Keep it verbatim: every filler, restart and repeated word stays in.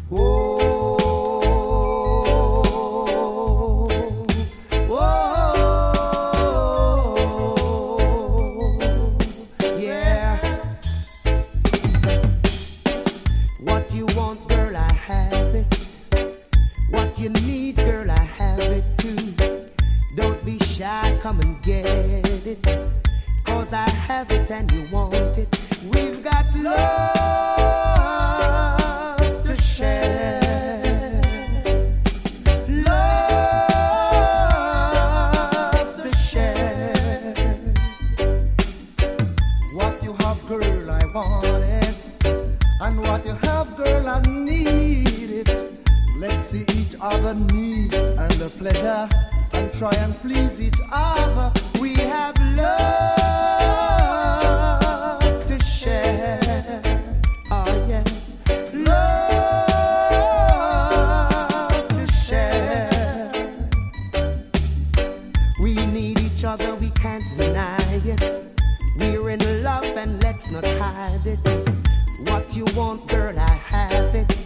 Oh, oh, yeah. What you want, girl, I have it. What you need, girl, I have it too. Don't be shy, come and get it. Cause I have it and you want it. We've got love to share. Love to share. What you have, girl, I want it. And what you have, girl, I need it. Let's see each other needs and the pleasure and try and please each other. We have love to share. Oh yes, love to share. We need each other, we can't deny it. We're in love and let's not hide it. What you want, girl, I have it.